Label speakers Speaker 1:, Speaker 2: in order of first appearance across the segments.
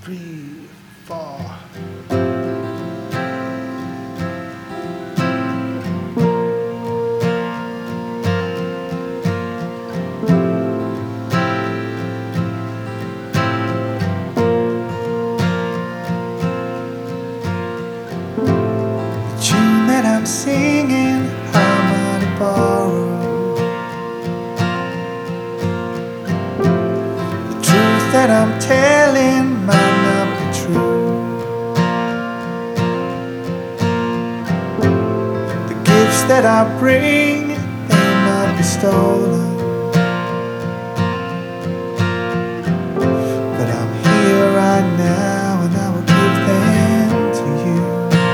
Speaker 1: 3, 4. The tune that I'm singing, how might I borrow? The truth that I'm telling might not be true. The gifts that I bring, they might be stolen. But I'm here right now and I will give them to you.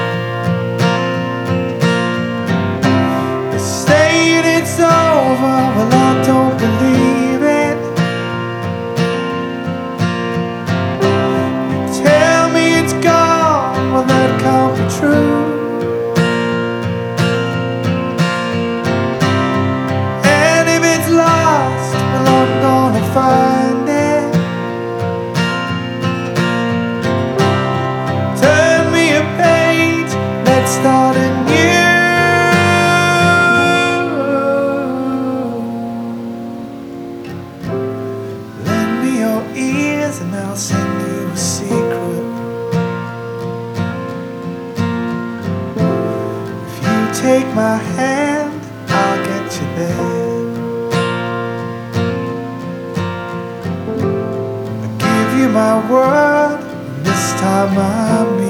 Speaker 1: They're saying it's over, well I don't believe it. You tell me it's gone, well that can't be true. And if it's lost, well I'm gonna find it. Turn me a page, let's start anew. Lend me your ears and I'll send you a secret. If you take my hand, I'll get you there. I give you my word, and this time I mean